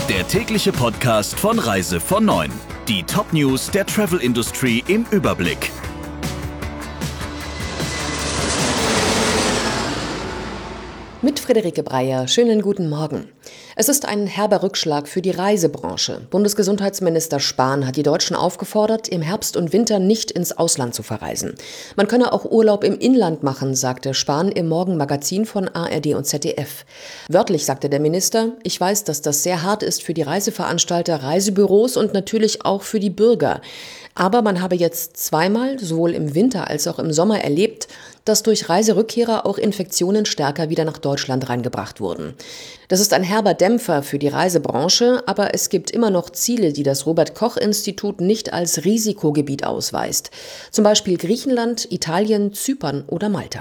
Der tägliche Podcast von Reise von 9. Die Top-News der Travel-Industrie im Überblick. Mit Friederike Breyer. Schönen guten Morgen. Es ist ein herber Rückschlag für die Reisebranche. Bundesgesundheitsminister Spahn hat die Deutschen aufgefordert, im Herbst und Winter nicht ins Ausland zu verreisen. Man könne auch Urlaub im Inland machen, sagte Spahn im Morgenmagazin von ARD und ZDF. Wörtlich sagte der Minister: Ich weiß, dass das sehr hart ist für die Reiseveranstalter, Reisebüros und natürlich auch für die Bürger. Aber man habe jetzt zweimal, sowohl im Winter als auch im Sommer, erlebt, dass durch Reiserückkehrer auch Infektionen stärker wieder nach Deutschland reingebracht wurden. Das ist ein herber Dämpfer für die Reisebranche, aber es gibt immer noch Ziele, die das Robert-Koch-Institut nicht als Risikogebiet ausweist. Zum Beispiel Griechenland, Italien, Zypern oder Malta.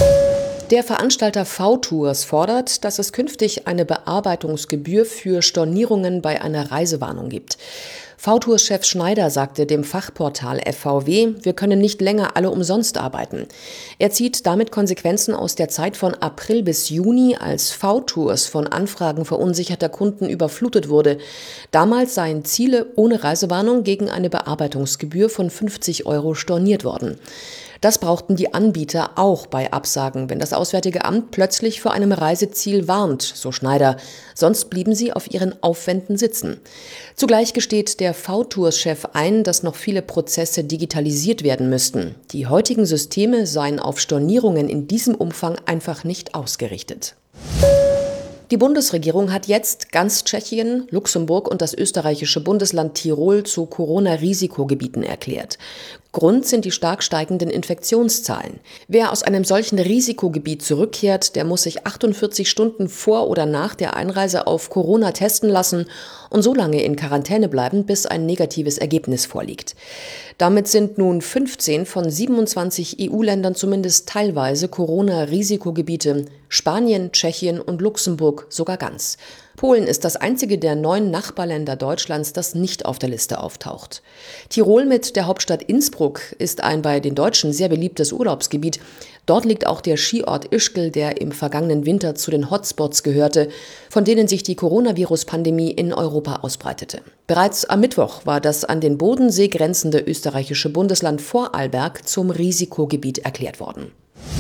Der Veranstalter V-Tours fordert, dass es künftig eine Bearbeitungsgebühr für Stornierungen bei einer Reisewarnung gibt. V-Tours-Chef Schneider sagte dem Fachportal FVW, wir können nicht länger alle umsonst arbeiten. Er zieht damit Konsequenzen aus der Zeit von April bis Juni, als V-Tours von Anfragen verunsicherter Kunden überflutet wurde. Damals seien Ziele ohne Reisewarnung gegen eine Bearbeitungsgebühr von 50 € storniert worden. Das brauchten die Anbieter auch bei Absagen, wenn das Auswärtige Amt plötzlich vor einem Reiseziel warnt, so Schneider. Sonst blieben sie auf ihren Aufwänden sitzen. Zugleich gesteht der V-Tours-Chef ein, dass noch viele Prozesse digitalisiert werden müssten. Die heutigen Systeme seien auf Stornierungen in diesem Umfang einfach nicht ausgerichtet. Die Bundesregierung hat jetzt ganz Tschechien, Luxemburg und das österreichische Bundesland Tirol zu Corona-Risikogebieten erklärt. Grund sind die stark steigenden Infektionszahlen. Wer aus einem solchen Risikogebiet zurückkehrt, der muss sich 48 Stunden vor oder nach der Einreise auf Corona testen lassen und so lange in Quarantäne bleiben, bis ein negatives Ergebnis vorliegt. Damit sind nun 15 von 27 EU-Ländern zumindest teilweise Corona-Risikogebiete, Spanien, Tschechien und Luxemburg sogar ganz. Polen ist das einzige der 9 Nachbarländer Deutschlands, das nicht auf der Liste auftaucht. Tirol mit der Hauptstadt Innsbruck ist ein bei den Deutschen sehr beliebtes Urlaubsgebiet. Dort liegt auch der Skiort Ischgl, der im vergangenen Winter zu den Hotspots gehörte, von denen sich die Coronavirus-Pandemie in Europa ausbreitete. Bereits am Mittwoch war das an den Bodensee grenzende österreichische Bundesland Vorarlberg zum Risikogebiet erklärt worden.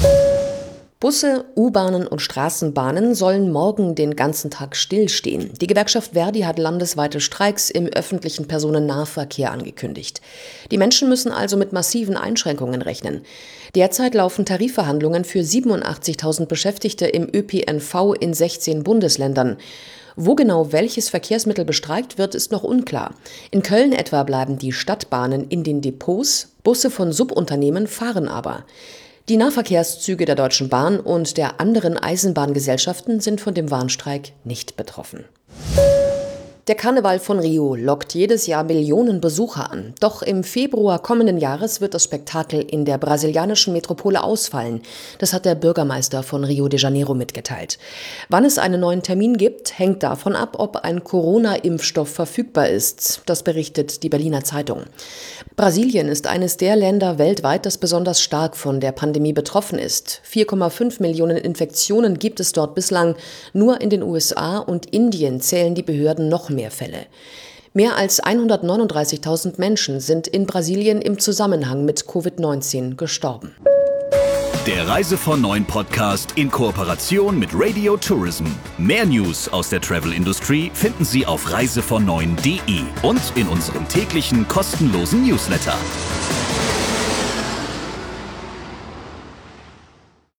Busse, U-Bahnen und Straßenbahnen sollen morgen den ganzen Tag stillstehen. Die Gewerkschaft Verdi hat landesweite Streiks im öffentlichen Personennahverkehr angekündigt. Die Menschen müssen also mit massiven Einschränkungen rechnen. Derzeit laufen Tarifverhandlungen für 87.000 Beschäftigte im ÖPNV in 16 Bundesländern. Wo genau welches Verkehrsmittel bestreikt wird, ist noch unklar. In Köln etwa bleiben die Stadtbahnen in den Depots, Busse von Subunternehmen fahren aber. Die Nahverkehrszüge der Deutschen Bahn und der anderen Eisenbahngesellschaften sind von dem Warnstreik nicht betroffen. Der Karneval von Rio lockt jedes Jahr Millionen Besucher an. Doch im Februar kommenden Jahres wird das Spektakel in der brasilianischen Metropole ausfallen. Das hat der Bürgermeister von Rio de Janeiro mitgeteilt. Wann es einen neuen Termin gibt, hängt davon ab, ob ein Corona-Impfstoff verfügbar ist. Das berichtet die Berliner Zeitung. Brasilien ist eines der Länder weltweit, das besonders stark von der Pandemie betroffen ist. 4,5 Millionen Infektionen gibt es dort bislang. Nur in den USA und Indien zählen die Behörden noch mehr Fälle. Mehr als 139.000 Menschen sind in Brasilien im Zusammenhang mit Covid-19 gestorben. Der Reise von 9 Podcast in Kooperation mit Radio Tourism. Mehr News aus der Travel-Industrie finden Sie auf reisevon9.de und in unserem täglichen kostenlosen Newsletter.